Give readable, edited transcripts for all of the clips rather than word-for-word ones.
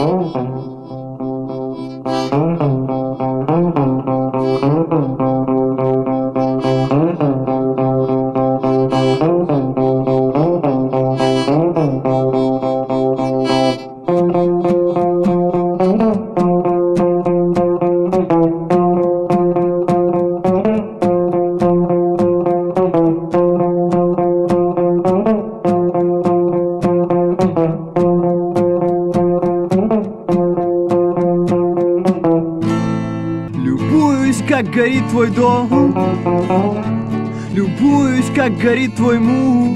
Любуюсь, как горит твой дом, любуюсь, как горит твой муж,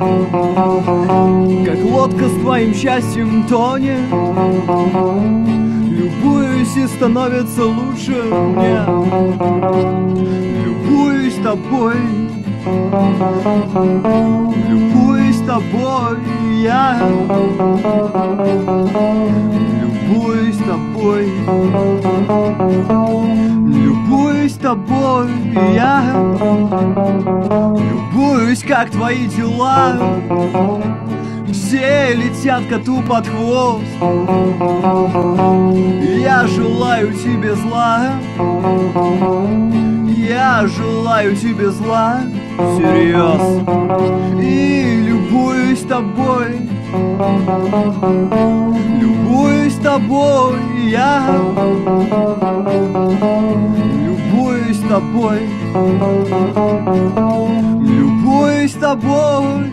как лодка с твоим счастьем тонет. Любуюсь и становится лучше мне. Любуюсь тобой, любуюсь тобой, я любуюсь тобой, любуюсь тобой, я любуюсь, как твои дела все летят коту под хвост. Я желаю тебе зла, я желаю тебе зла, всерьез. И любуюсь тобой, любуюсь тобой, я любуюсь тобой, любуюсь тобой.